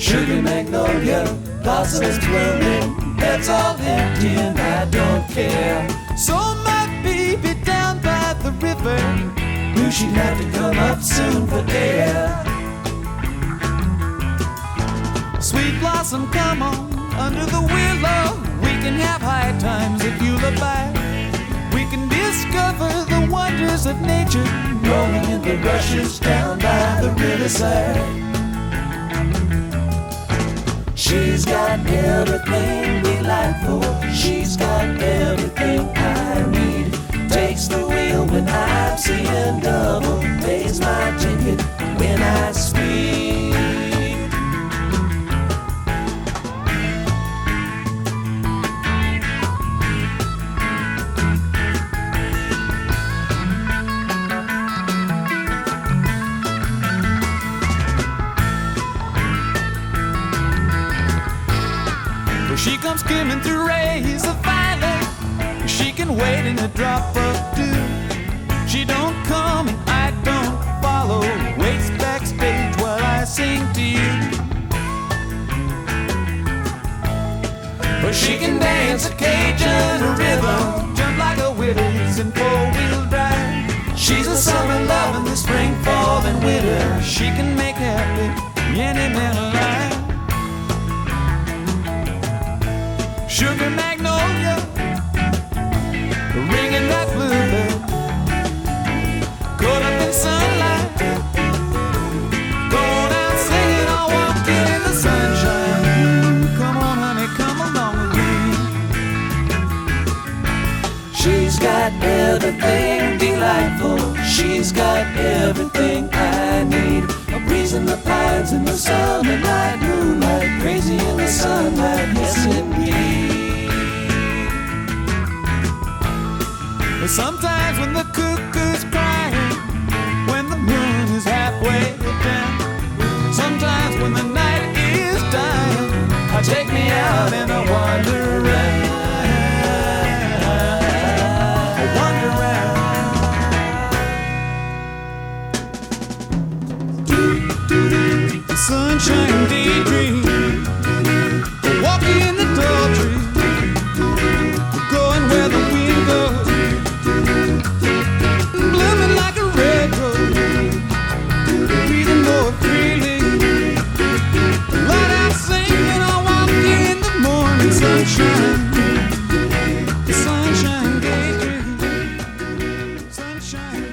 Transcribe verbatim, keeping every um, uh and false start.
Sugar magnolia, blossoms blooming, that's all empty and I don't care. So my baby down by the river knew she'd have to come up soon for air. Sweet blossom, come on, under the willow. We can have high times if you look back. We can discover the wonders of nature, rolling in the rushes down by the riverside. She's got everything delightful, she's got everything I need. Takes the wheel when I'm seeing double, pays my ticket when I speed. She comes skimming through rays of violet. She can wait in a drop of dew. She don't come and I don't follow. Waits backstage while I sing to you. But she can dance a Cajun rhythm, jump like a Willis in four-wheel drive. She's a summer love in the spring, fall, and winter. She can make happy any man alive. Sugar magnolia, ringing that bluebird, caught up in sunlight, going out singing or walking in the sunshine. Come on, honey, come along with me. She's got everything delightful, she's got everything I need. A breeze in the pines in the summer night, moonlight, crazy in the sunlight, yes indeed. Sometimes when the cuckoo's crying, when the moon is halfway down, sometimes when the night is dying, I take me out and I wander around, I wander around. Sunshine daydream, walking in the tall trees, going where the wind goes, blooming like a red rose, breathing more freely, light out singing, I walk in the morning sunshine, the sunshine daydream, sunshine.